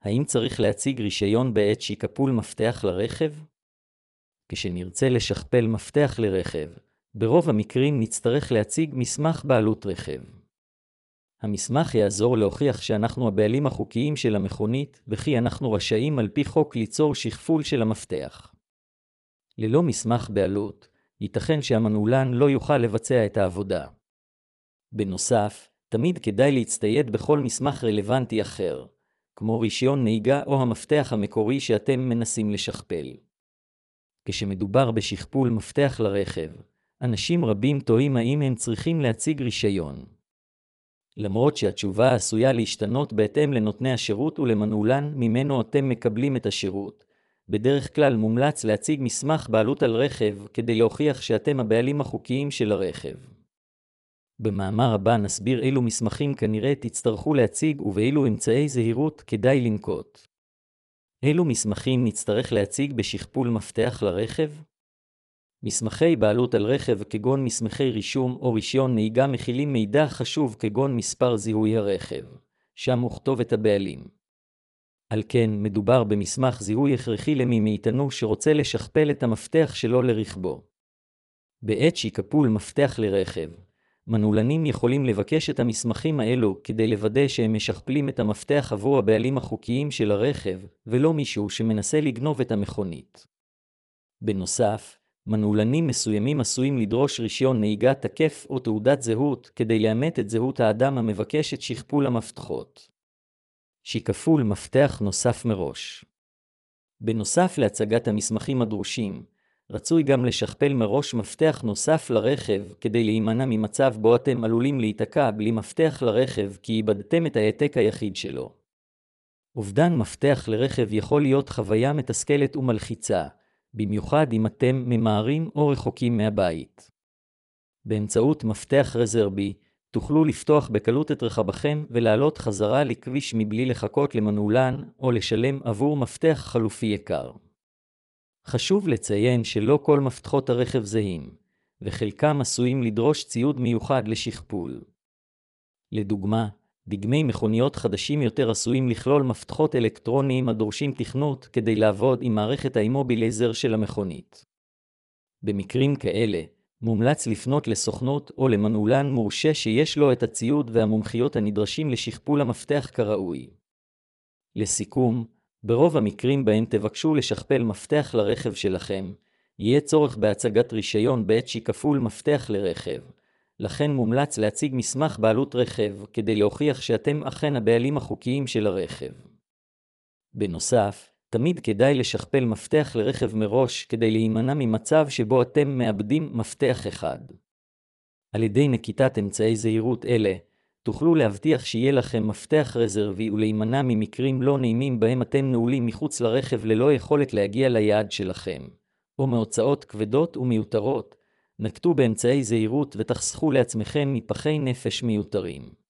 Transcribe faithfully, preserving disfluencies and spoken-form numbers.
האם צריך להציג רישיון בעת שיקפול מפתח לרכב? כשנרצה לשכפל מפתח לרכב, ברוב המקרים נצטרך להציג מסמך בעלות רכב. המסמך יעזור להוכיח שאנחנו הבעלים החוקיים של המכונית, וכי אנחנו רשאים על פי חוק ליצור שכפול של המפתח. ללא מסמך בעלות, ייתכן שהמנעולן לא יוכל לבצע את העבודה. בנוסף, תמיד כדאי להצטייד בכל מסמך רלוונטי אחר, כמו רישיון נהיגה או המפתח המקורי שאתם מנסים לשכפל. כשמדובר בשכפול מפתח לרכב, אנשים רבים תוהים האם הם צריכים להציג רישיון. למרות שהתשובה עשויה להשתנות בהתאם לנותני השירות ולמנעולן ממנו אתם מקבלים את השירות, בדרך כלל מומלץ להציג מסמך בעלות על רכב כדי להוכיח שאתם הבעלים החוקיים של הרכב. במאמר הבא נסביר אילו מסמכים כנראה תצטרכו להציג ובאילו אמצעי זהירות כדאי לנקוט. אילו מסמכים נצטרך להציג בשכפול מפתח לרכב? מסמכי בעלות על רכב כגון מסמכי רישום או רישיון נהיגה מכילים מידע חשוב כגון מספר זיהוי הרכב, שם וכתובת הבעלים. על כן מדובר במסמך זיהוי הכרחי למי מאיתנו שרוצה לשכפל את המפתח שלו לרכבו. בעת שיקפול מפתח לרכב, מנעולנים יכולים לבקש את המסמכים האלו כדי לוודא שהם משכפלים את המפתח עבור הבעלים החוקיים של הרכב, ולא מישהו שמנסה לגנוב את המכונית. בנוסף, מנעולנים מסוימים עשויים לדרוש רישיון נהיגה תקף או תעודת זהות כדי לאמת את זהות האדם המבקש את שכפול המפתחות. שיקפול מפתח נוסף מראש. בנוסף להצגת המסמכים הדרושים, רצוי גם לשכפל מראש מפתח נוסף לרכב כדי להימנע ממצב בו אתם עלולים להיתקע בלי מפתח לרכב כי איבדתם את העתק היחיד שלו. אובדן מפתח לרכב יכול להיות חוויה מתסכלת ומלחיצה, במיוחד אם אתם ממהרים או רחוקים מהבית. באמצעות מפתח רזרבי, תוכלו לפתוח בקלות את רכבכם ולעלות חזרה לכביש מבלי לחכות למנעולן או לשלם עבור מפתח חלופי יקר. חשוב לציין שלא כל מפתחות הרכב זהים, וחלקם עשויים לדרוש ציוד מיוחד לשכפול. לדוגמה, דגמי מכוניות חדשים יותר עשויים לכלול מפתחות אלקטרוניים הדורשים תכנות כדי לעבוד עם מערכת האימובילייזר של המכונית. במקרים כאלה, מומלץ לפנות לסוכנות או למנעולן מורשה שיש לו את הציוד והמומחיות הנדרשים לשכפול המפתח כראוי. לסיכום, ברוב המקרים בהם תבקשו לשכפל מפתח לרכב שלכם, יהיה צורך בהצגת רישיון בעת שיקפול מפתח לרכב. לכן מומלץ להציג מסמך בעלות רכב כדי להוכיח שאתם אכן הבעלים החוקיים של הרכב. בנוסף, תמיד כדאי לשכפל מפתח לרכב מראש כדי להימנע ממצב שבו אתם מאבדים מפתח אחד. על ידי נקיטת אמצעי זהירות אלה, תוכלו להבטיח שיהיה לכם מפתח רזרבי ולהימנע ממקרים לא נעימים בהם אתם נעולים מחוץ לרכב ללא יכולת להגיע ליעד שלכם, או מהוצאות כבדות ומיותרות. נקטו באמצעי זהירות ותחסכו לעצמכם מפחי נפש מיותרים.